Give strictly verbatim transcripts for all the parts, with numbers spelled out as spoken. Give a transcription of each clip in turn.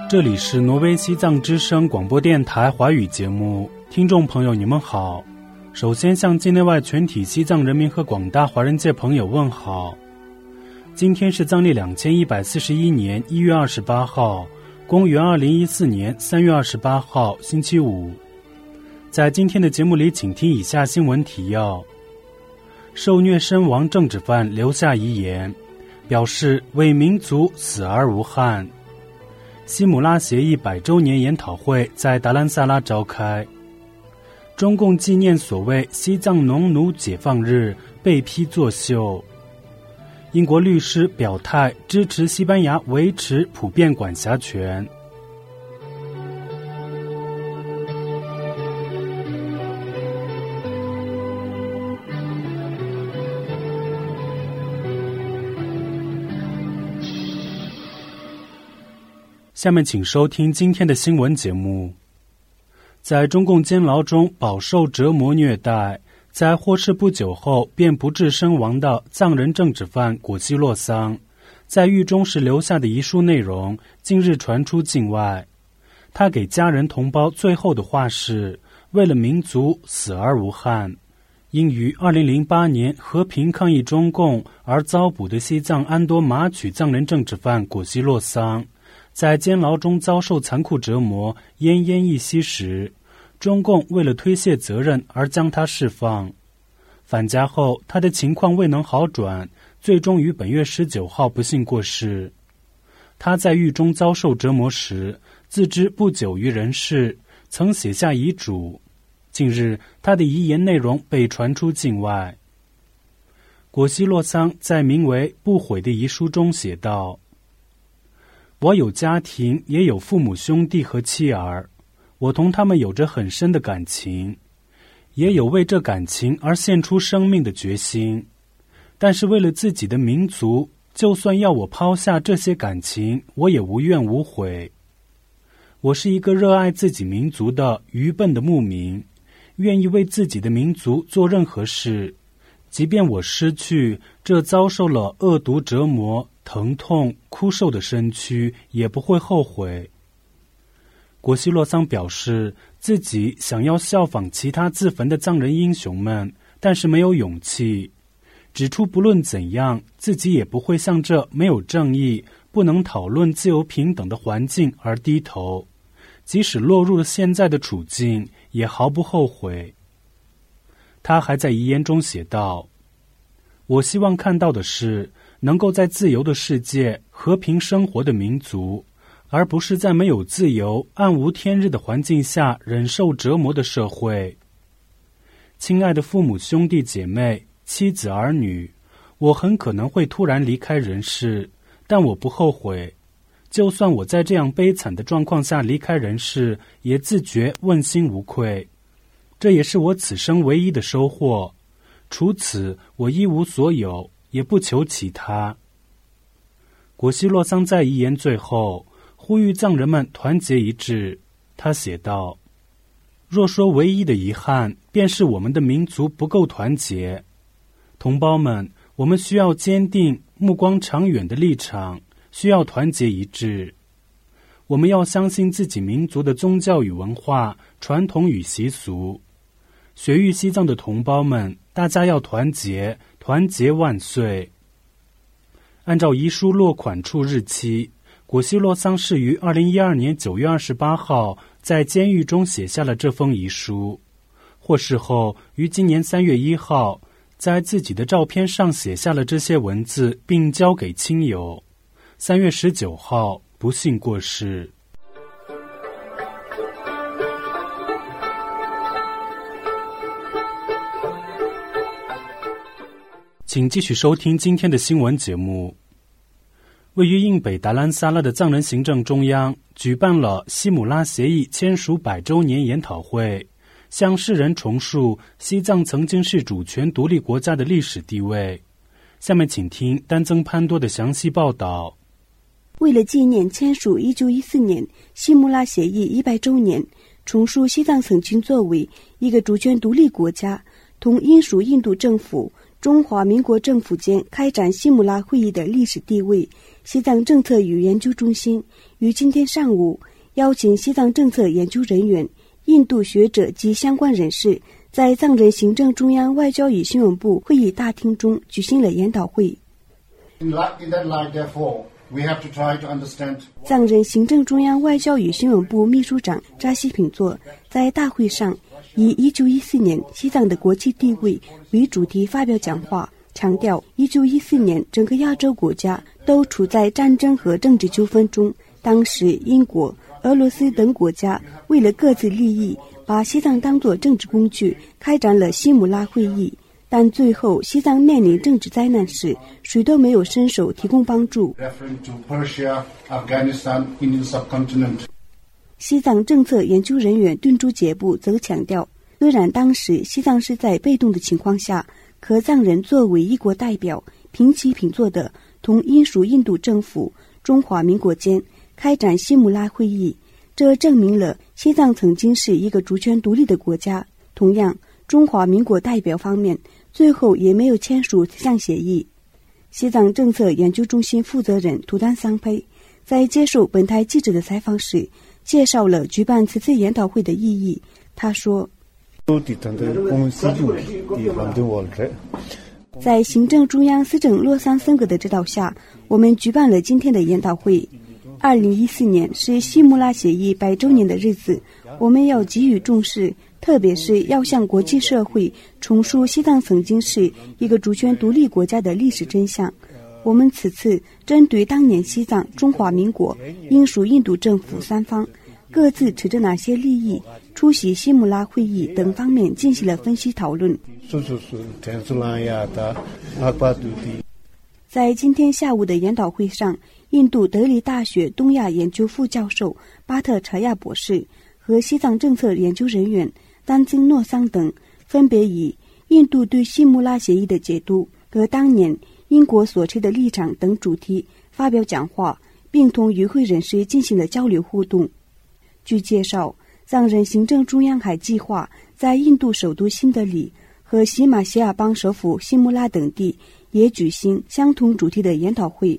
这里是挪威西藏之声广播电台华语节目，听众朋友你们好。首先向境内外全体西藏人民和广大华人界朋友问好。今天是藏历两千一百四十一年一月二十八号，公元二零一四年三月二十八号，星期五。在今天的节目里，请听以下新闻提要：受虐身亡政治犯留下遗言，表示为民族死而无憾。希姆拉协议百周年研讨会在达兰萨拉召开。中共纪念所谓西藏农奴解放日被批作秀。英国律师表态支持西班牙维持普遍管辖权。下面请收听今天的新闻节目。在中共监牢中饱受折磨虐待，在获释不久后便不治身亡的藏人政治犯果希洛桑，在狱中时留下的遗书内容近日传出境外。他给家人同胞最后的话是为了民族死而无憾。因于二零零八年和平抗议中共而遭捕的西藏安多玛曲藏人政治犯果希洛桑，在监牢中遭受残酷折磨奄奄一息时，中共为了推卸责任而将他释放。返家后他的情况未能好转，最终于本月十九号不幸过世。他在狱中遭受折磨时自知不久于人世，曾写下遗嘱。近日他的遗言内容被传出境外。果希洛桑在名为《不悔》的遗书中写道：我有家庭，也有父母兄弟和妻儿，我同他们有着很深的感情，也有为这感情而献出生命的决心。但是为了自己的民族，就算要我抛下这些感情，我也无怨无悔。我是一个热爱自己民族的愚笨的牧民，愿意为自己的民族做任何事，即便我失去这遭受了恶毒折磨、疼痛、枯瘦的身躯，也不会后悔。果希洛桑表示自己想要效仿其他自焚的藏人英雄们，但是没有勇气，指出不论怎样，自己也不会向这没有正义、不能讨论自由平等的环境而低头，即使落入了现在的处境，也毫不后悔。他还在遗言中写道：我希望看到的是能够在自由的世界和平生活的民族，而不是在没有自由、暗无天日的环境下忍受折磨的社会。亲爱的父母兄弟姐妹、妻子儿女，我很可能会突然离开人世，但我不后悔。就算我在这样悲惨的状况下离开人世，也自觉问心无愧。这也是我此生唯一的收获，除此我一无所有，也不求其他。果希洛桑在遗言最后呼吁藏人们团结一致。他写道：若说唯一的遗憾，便是我们的民族不够团结。同胞们，我们需要坚定、目光长远的立场，需要团结一致。我们要相信自己民族的宗教与文化、传统与习俗。雪域西藏的同胞们，大家要团结，团结万岁。按照遗书落款处日期，果希洛桑是于二零一二年九月二十八号在监狱中写下了这封遗书。获释后，于今年三月一号，在自己的照片上写下了这些文字，并交给亲友。三月十九号，不幸过世。请继续收听今天的新闻节目。位于印北达兰萨拉的藏人行政中央举办了希姆拉协议签署百周年研讨会，向世人重述西藏曾经是主权独立国家的历史地位。下面请听丹增潘多的详细报道。 为了纪念签署一九一四年希姆拉协议一百周年，重述西藏曾经作为一个主权独立国家，同英属印度政府、中华民国政府间开展希姆拉会议的历史地位， 西藏政策与研究中心于今天上午邀请西藏政策研究人员、印度学者及相关人士在藏人行政中央外交与新闻部会议大厅中举行了研讨会。藏人行政中央外交与新闻部秘书长扎西品作在大会上以一九一四年西藏的国际地位为主题发表讲话，强调一九一四年整个亚洲国家都处在战争和政治纠纷中，当时英国、俄罗斯等国家为了各自利益，把西藏当作政治工具，开展了西姆拉会议。但最后西藏面临政治灾难时，谁都没有伸手提供帮助。西藏政策研究人员顿珠杰布则强调，虽然当时西藏是在被动的情况下，可藏人作为一国代表，平起平坐的同英属印度政府、中华民国间开展西姆拉会议，这证明了西藏曾经是一个主权独立的国家。同样，中华民国代表方面最后也没有签署此项协议。西藏政策研究中心负责人图丹桑佩在接受本台记者的采访时，介绍了举办此次研讨会的意义。他说，在行政中央司政洛桑森格的指导下，我们举办了今天的研讨会。二零一四年是西姆拉协议百周年的日子，我们要给予重视，特别是要向国际社会重述西藏曾经是一个主权独立国家的历史真相。我们此次针对当年西藏、中华民国、英属印度政府三方各自持着哪些利益，出席西姆拉会议等方面进行了分析讨论。在今天下午的研讨会上，印度德里大学东亚研究副教授巴特查亚博士和西藏政策研究人员丹增诺桑等分别以印度对西姆拉协议的解读和当年英国所持的立场等主题发表讲话，并同与会人士进行了交流互动。据介绍，藏人行政中央还计划在印度首都新德里和喜马偕尔邦首府西姆拉等地也举行相同主题的研讨会。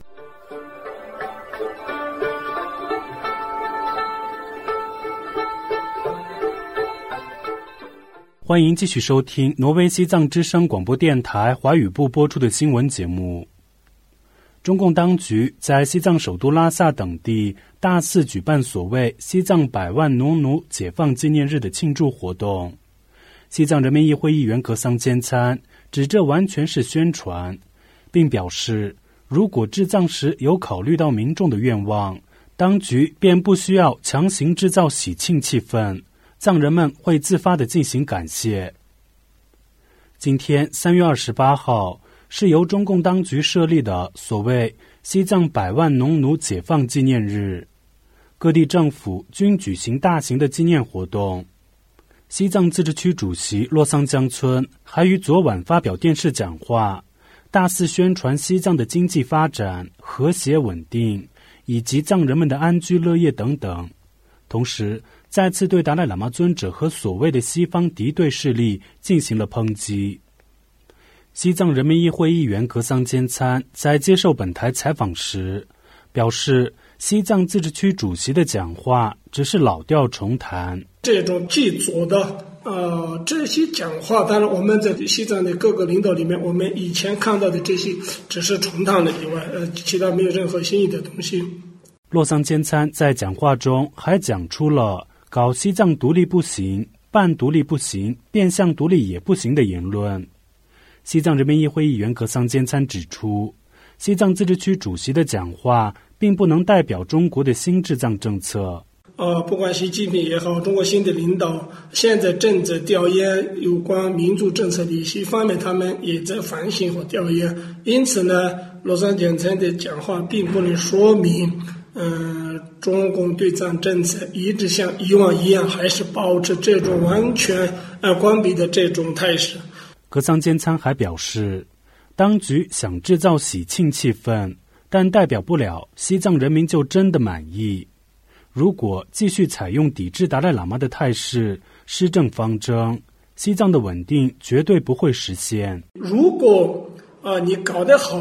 欢迎继续收听挪威西藏之声广播电台华语部播出的新闻节目。中共当局在西藏首都拉萨等地大肆举办所谓西藏百万农奴解放纪念日的庆祝活动。西藏人民议会议员格桑坚参指这完全是宣传，并表示如果治藏时有考虑到民众的愿望，当局便不需要强行制造喜庆气氛，藏人们会自发地进行感谢。今天三月二十八号是由中共当局设立的所谓西藏百万农奴解放纪念日，各地政府均举行大型的纪念活动。西藏自治区主席洛桑江村还于昨晚发表电视讲话，大肆宣传西藏的经济发展、和谐稳定以及藏人们的安居乐业等等，同时再次对达赖喇嘛尊者和所谓的西方敌对势力进行了抨击。西藏人民议会议员格桑坚参在接受本台采访时表示，西藏自治区主席的讲话只是老调重弹。 这种祭祖的呃，这些讲话，当然我们在西藏的各个领导里面，我们以前看到的这些只是重弹的以外，呃，其他没有任何新意的东西。 洛桑坚参在讲话中还讲出了搞西藏独立不行、半独立不行、变相独立也不行的言论。西藏人民议会议员格桑坚参指出，西藏自治区主席的讲话并不能代表中国的新治藏政策。 呃，不管习近平也好，中国新的领导现在正在调研有关民主政策的一些方面，他们也在反省和调研。因此呢，洛桑坚参的讲话并不能说明嗯、呃，中共对藏政策一直像以往一样，还是保持这种完全呃关闭的这种态势。 格桑坚参还表示，当局想制造喜庆气氛，但代表不了西藏人民就真的满意。如果继续采用抵制达赖喇嘛的态势施政方针，西藏的稳定绝对不会实现。 如果啊、呃、你搞得好，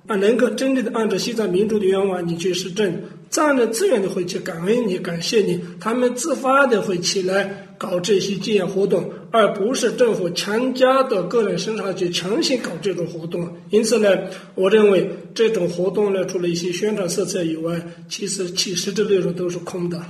啊，能够真正的按照西藏民族的愿望你去施政，藏人自愿的会去感恩你、感谢你，他们自发的会起来搞这些纪念活动，而不是政府强加到个人身上去强行搞这种活动。因此呢，我认为这种活动呢，除了一些宣传色彩以外，其实其实质内容都是空的。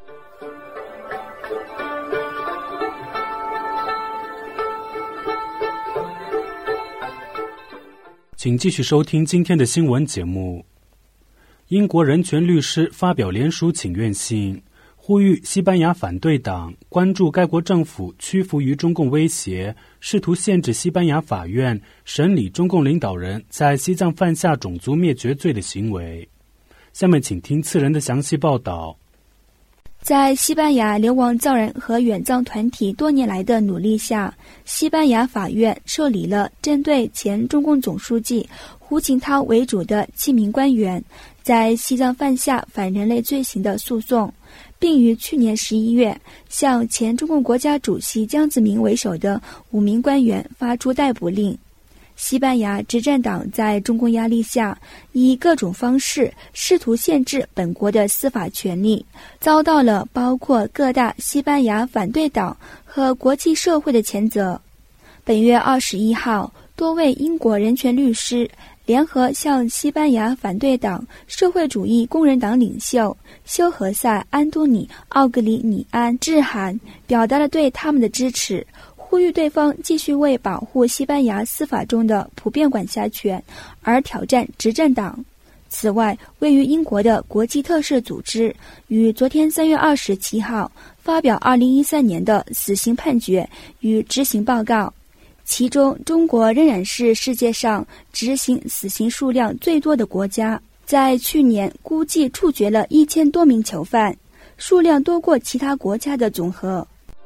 请继续收听今天的新闻节目。英国人权律师发表联署请愿信，呼吁西班牙反对党关注该国政府屈服于中共威胁，试图限制西班牙法院审理中共领导人在西藏犯下种族灭绝罪的行为。下面请听次人的详细报道。 在西班牙流亡藏人和远藏团体多年来的努力下，西班牙法院受理了针对前中共总书记胡锦涛为主的七名官员在西藏犯下反人类罪行的诉讼，并于去年十一月向前中共国家主席江泽民为首的五名官员发出逮捕令。西班牙执政党在中共压力下，以各种方式试图限制本国的司法权利，遭到了包括各大西班牙反对党和国际社会的谴责。本月二十一号，多位英国人权律师联合向西班牙反对党社会主义工人党领袖休何塞·安东尼·奥格里尼安致函，表达了对他们的支持，呼吁对方继续为保护西班牙司法中的普遍管辖权而挑战执政党。此外，位于英国的国际特赦组织于昨天三月二十七号发表二零一三年的死刑判决与执行报告，其中中国仍然是世界上执行死刑数量最多的国家，在去年估计处决了一千多名囚犯，数量多过其他国家的总和。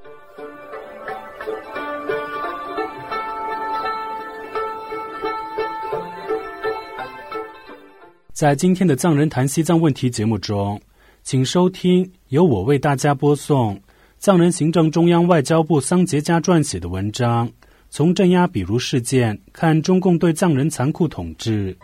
在今天的藏人谈西藏问题节目中，请收听由我为大家播送藏人行政中央外交部桑杰家撰写的文章，从镇压比如事件看中共对藏人残酷统治。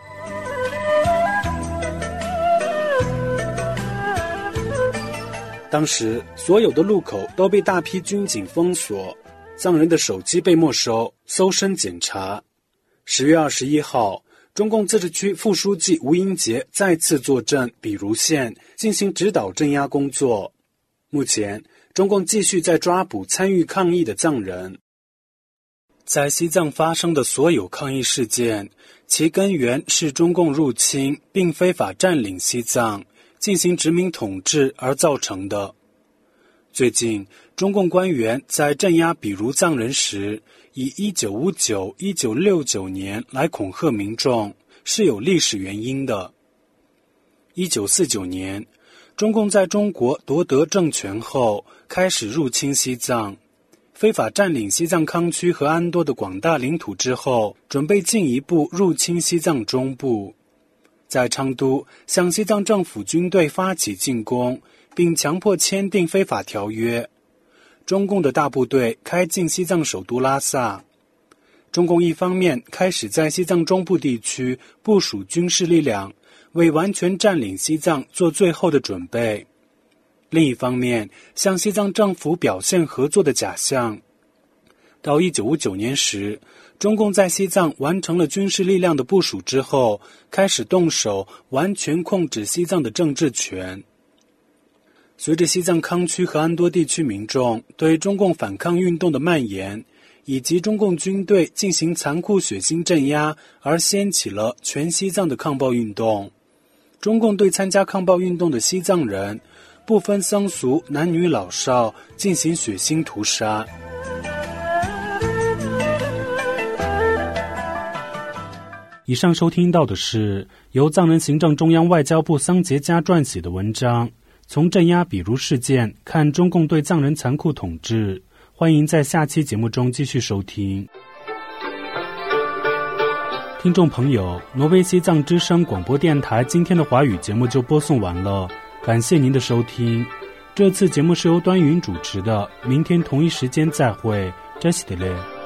当时所有的路口都被大批军警封锁，藏人的手机被没收，搜身检查。十月二十一号，中共自治区副书记吴英杰再次坐镇比如县进行指导镇压工作。目前，中共继续在抓捕参与抗议的藏人。在西藏发生的所有抗议事件，其根源是中共入侵并非法占领西藏，进行殖民统治而造成的。最近，中共官员在镇压比如藏人时，以一九五九、一九六九年来恐吓民众，是有历史原因的。一九四九年，中共在中国夺得政权后，开始入侵西藏，非法占领西藏康区和安多的广大领土之后，准备进一步入侵西藏中部，在昌都向西藏政府军队发起进攻，并强迫签订非法条约。中共的大部队开进西藏首都拉萨。中共一方面开始在西藏中部地区部署军事力量，为完全占领西藏做最后的准备；另一方面，向西藏政府表现合作的假象。到一九五九年时，中共在西藏完成了军事力量的部署之后，开始动手完全控制西藏的政治权。随着西藏康区和安多地区民众对中共反抗运动的蔓延，以及中共军队进行残酷血腥镇压，而掀起了全西藏的抗暴运动。中共对参加抗暴运动的西藏人，不分僧俗、男女老少，进行血腥屠杀。以上收听到的是由藏人行政中央外交部桑杰家撰写的文章，从镇压比如事件看中共对藏人残酷统治。欢迎在下期节目中继续收听。听众朋友，挪威西藏之声广播电台今天的华语节目就播送完了，感谢您的收听。这次节目是由端云主持的，明天同一时间再会，扎西德勒。